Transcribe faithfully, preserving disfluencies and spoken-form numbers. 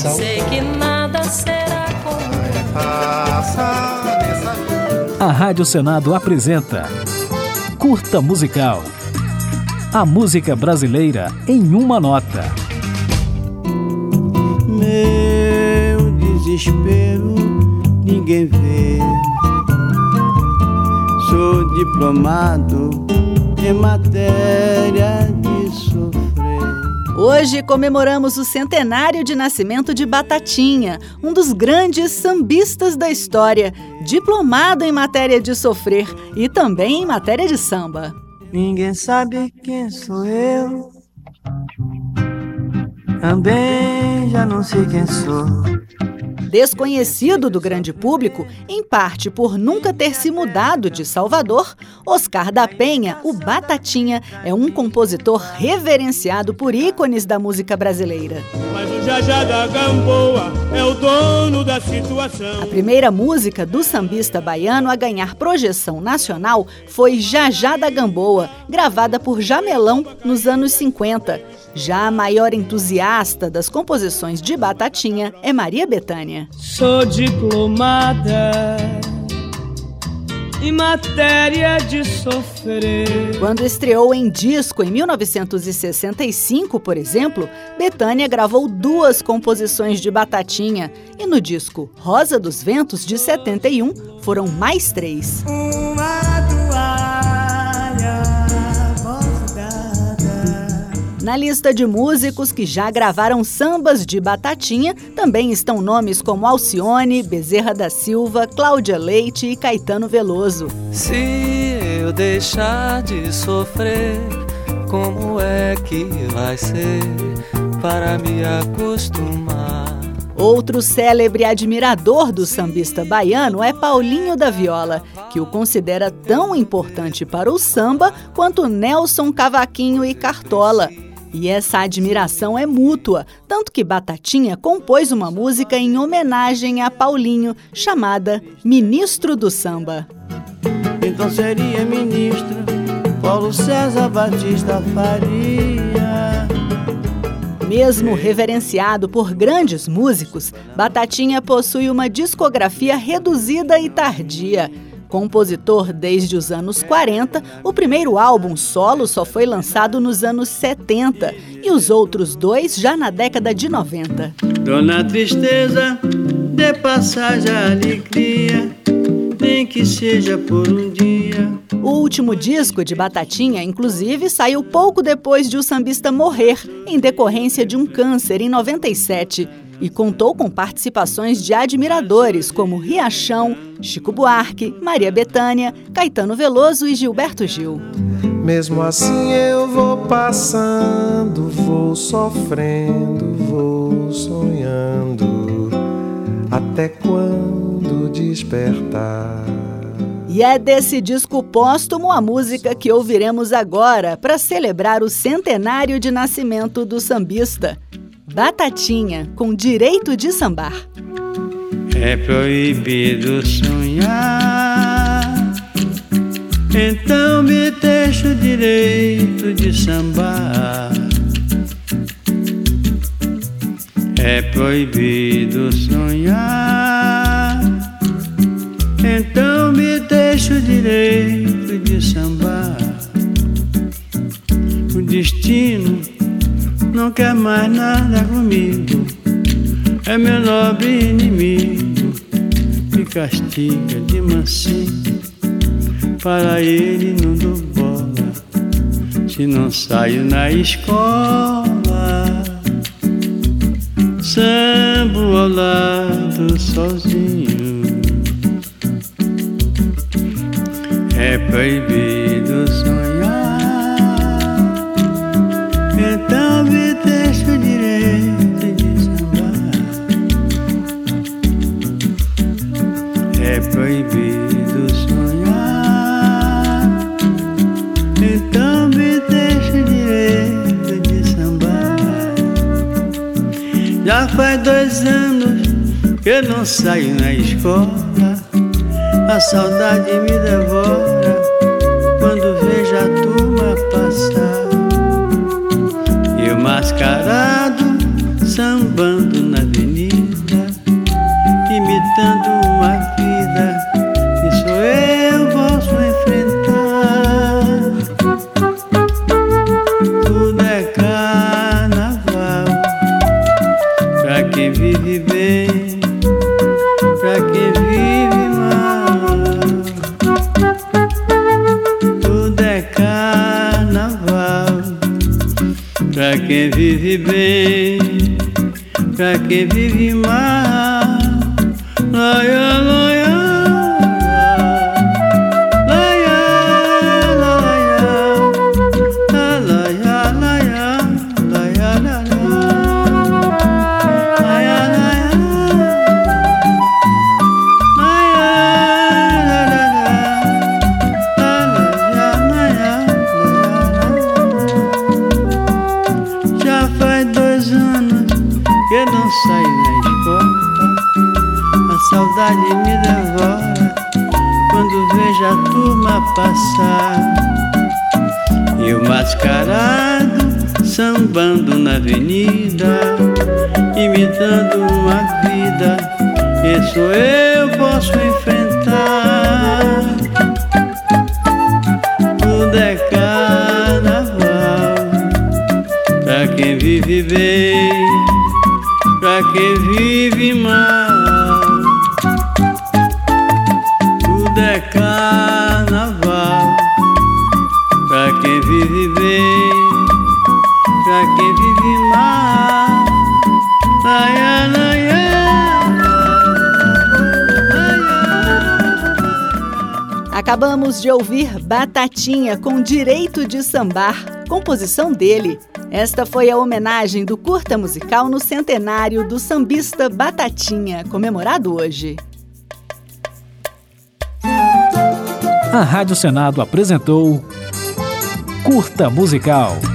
coração. Sei que nada será como passa nessa vida. A Rádio Senado apresenta Curta Musical. A música brasileira em uma nota. Meu desespero ninguém vê. Sou diplomado em matéria de sofrer. Hoje comemoramos o centenário de nascimento de Batatinha, um dos grandes sambistas da história, diplomado em matéria de sofrer e também em matéria de samba. Ninguém sabe quem sou eu, também já não sei quem sou. Desconhecido do grande público, em parte por nunca ter se mudado de Salvador, Oscar da Penha, o Batatinha, é um compositor reverenciado por ícones da música brasileira. Mas o Jajá da Gamboa é o dono da situação. A primeira música do sambista baiano a ganhar projeção nacional foi Jajá da Gamboa, gravada por Jamelão nos anos cinquenta. Já a maior entusiasta das composições de Batatinha é Maria Bethânia. Sou diplomada em matéria de sofrer. Quando estreou em disco em mil novecentos e sessenta e cinco, por exemplo, Bethânia gravou duas composições de Batatinha e no disco Rosa dos Ventos, de setenta e um, foram mais três. Uma toalha bordada. Na lista de músicos que já gravaram sambas de Batatinha, também estão nomes como Alcione, Bezerra da Silva, Cláudia Leite e Caetano Veloso. Se eu deixar de sofrer, como é que vai ser para me acostumar? Outro célebre admirador do sambista baiano é Paulinho da Viola, que o considera tão importante para o samba quanto Nelson Cavaquinho e Cartola. E essa admiração é mútua, tanto que Batatinha compôs uma música em homenagem a Paulinho, chamada Ministro do Samba. Então seria ministro Paulo César Batista Faria. Mesmo reverenciado por grandes músicos, Batatinha possui uma discografia reduzida e tardia. Compositor desde os anos quarenta, o primeiro álbum solo só foi lançado nos anos setenta e os outros dois já na década de noventa. Dona Tristeza, dê passagem à alegria, nem que seja por um dia. O último disco de Batatinha, inclusive, saiu pouco depois de o sambista morrer, em decorrência de um câncer, em noventa e sete. E contou com participações de admiradores como Riachão, Chico Buarque, Maria Bethânia, Caetano Veloso e Gilberto Gil. Mesmo assim eu vou passando, vou sofrendo, vou sonhando, até quando despertar. E é desse disco póstumo a música que ouviremos agora para celebrar o centenário de nascimento do sambista. Batatinha, com direito de sambar. É proibido sonhar, então me deixa o direito de sambar. É proibido sonhar, então me deixa o direito de sambar. O destino não quer mais nada comigo, é meu nobre inimigo, me castiga de mansinho, para ele não dou bola, se não saio na escola, sambo ao lado sozinho. É proibido sonhar, então me deixa o direito de sambar. É proibido sonhar, então me deixa o direito de sambar. Já faz dois anos que eu não saio na escola, a saudade me devora quando vejo a turma passar. E o mascarado sambando na avenida. pra quem vive bem, pra quem vive mal. Laia, laia, laia, laia, laia, laia, laia, laia, já faz dois anos que eu não saio na escola. A saudade me devora quando vejo a turma passar. E o mascarado sambando na avenida, imitando uma vida que só eu posso enfrentar. Tudo é carnaval pra quem vive bem, pra quem vive mal. Tudo é carnaval pra quem vive bem, pra quem vive mal. Laia, laia, Acabamos de ouvir Batatinha com Direito de Sambar, composição dele. Esta foi a homenagem do Curta Musical no centenário do sambista Batatinha, comemorado hoje. A Rádio Senado apresentou Curta Musical.